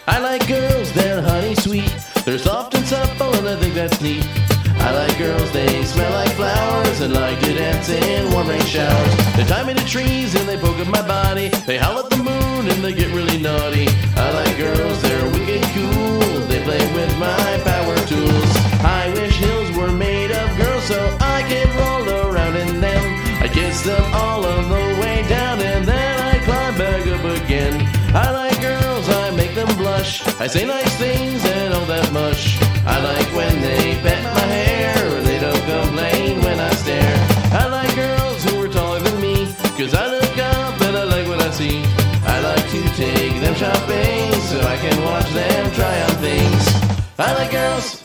I like girls, they're honey sweet. They're soft and supple and I think that's neat. I like girls, they smell like flowers and like to dance in warm rain showers. They tie me to trees and they poke at my body. They howl at the moon and they get really naughty. I like girls, they're wicked cool. They play with my power tools. I wish hills were made of girls so I could roll around in them. I kiss them all of the way down and then I climb back up again. I like girls, I make them blush. I say nice things and all that mush. I like when they pet my hair. They don't complain when I stare. I like girls who are taller than me, cause I look up and I like what I see. I like to take them shopping so I can watch them try on things. I like girls.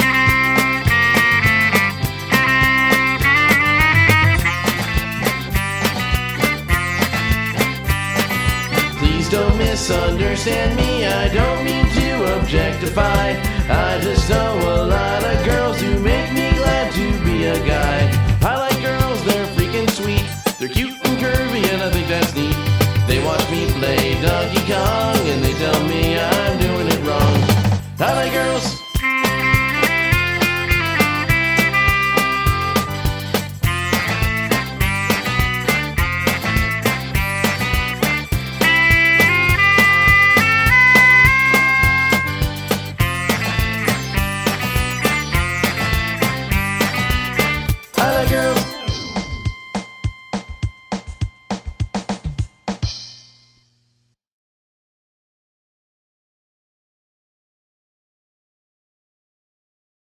Please don't misunderstand me, I don't mean to objectify. I just know a lot of girls who make